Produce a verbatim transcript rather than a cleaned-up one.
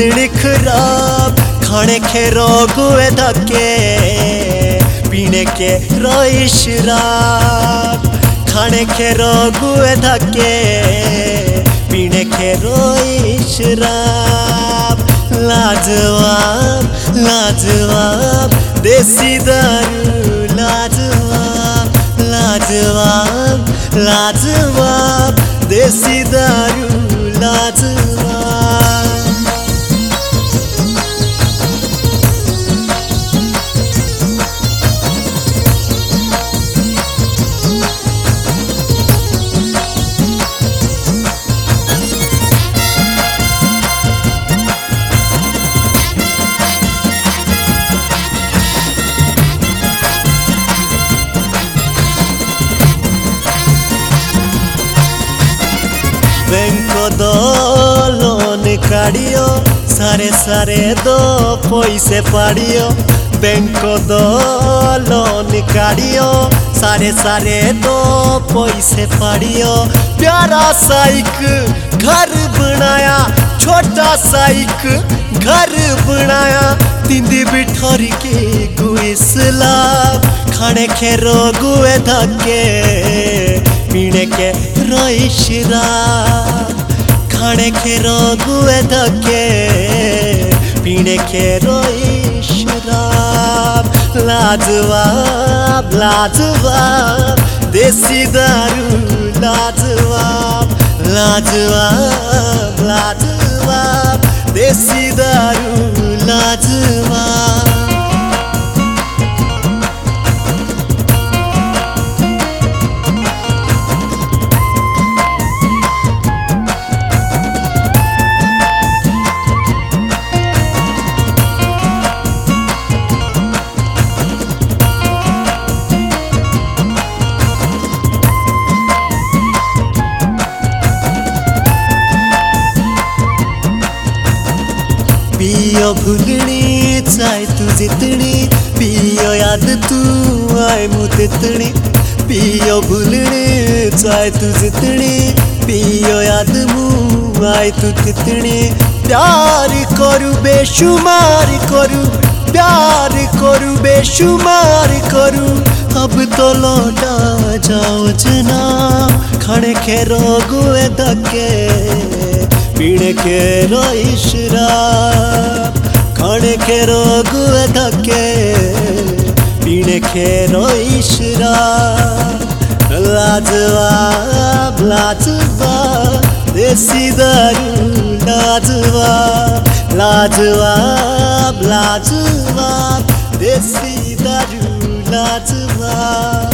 जितनी खराब खाने के रोगुए धक्के पीने के रोई शराब खाने के रोगुए धक्के पीने के रोई शराब लाजवाब लाजवाब देसी दारू लाजवाब लाजवाब लाजवाब देसी दारू लाजवाब। बैंको दो लोन काढ़ियो सारे सारे दो पैसे पाड़ियो बैंको दो लोन काढ़ियो सारे सारे दो पैसे पाड़ियो प्यारा सा एक घर बनाया छोटा सा एक घर बनाया तिंदी बिठोरी के गुए सलाब खाने के रोगुए धक्के पीने के रोई शराब खाने के रोगुए धक्के पीने के रोई शराब लाजवाब लाजवाब देसी दारू लाजवाब लाजवाब लाजवाब देसी दारू लाजवाब। पियो भूलनी चाहे तू जितनी पियो याद तू आए मुँह तितनी पियो भूलनी चाहे तू जितनी पियो याद मुँह आए तू तितनी प्यार करू बेशुमार करू प्यार करू बेशुमार करू अब तो लौटा जाओ जना खाने के रोगुए धक्के पीने के रोई शराब खाने के रोगुए धक्के पीने के रोई शराब लाजवाब लाजवाब देसी दारू लाजवाब लाजवाब लाजवाब देसी दारू लाजवाब।